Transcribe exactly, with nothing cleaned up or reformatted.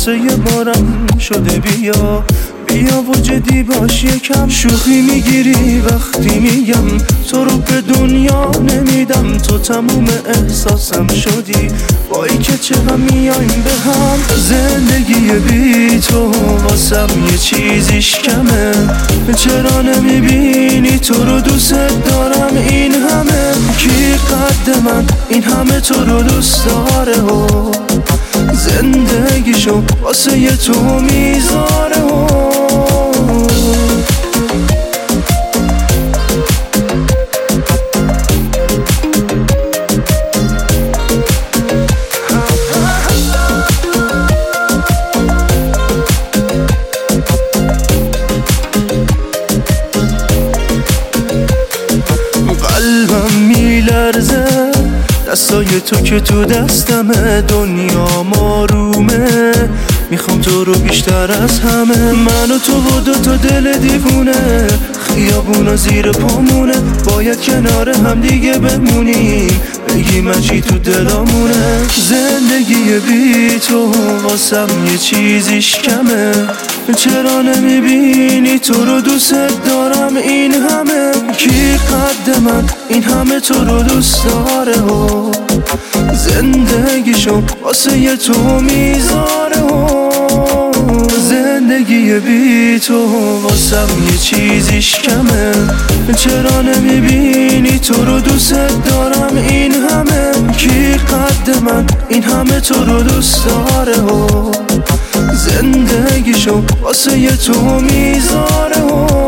واسه یه بارم شده بیا بیا و جدی باش یکم. شوخی میگیری وقتی میگم تو رو به دنیا نمیدم، تو تموم احساسم شدی وای که چقدر میایم به هم. زندگی بی تو واسم یه چیزیش کمه، چرا نمیبینی تو رو دوست دارم این همه. کی قد من این همه تو رو دوست داره و زندگیشو واسه یه تو میذاره و قلبم میلرزه دستای تو که تو دستمه، دنیا مارومه میخوام تو رو بیشتر از همه. من و تو و دو تا دل دیوونه، خیابونا زیر پامونه، باید کنار هم دیگه بمونیم بگی من چی تو دلامونه. زندگی بی تو واسم یه چیزیش کمه، چرا نمیبینی تو رو دوست دارم این همه. کی قد من این همه تو رو دوست داره و زندگیشو واسه یه تو میذاره و زندگی بی تو واسم یه چیزیش کمه، چرا نمیبینی تو رو دوست دارم این همه. کی قد من این همه تو رو دوست داره و زندگیشو واسه یه تو میذاره و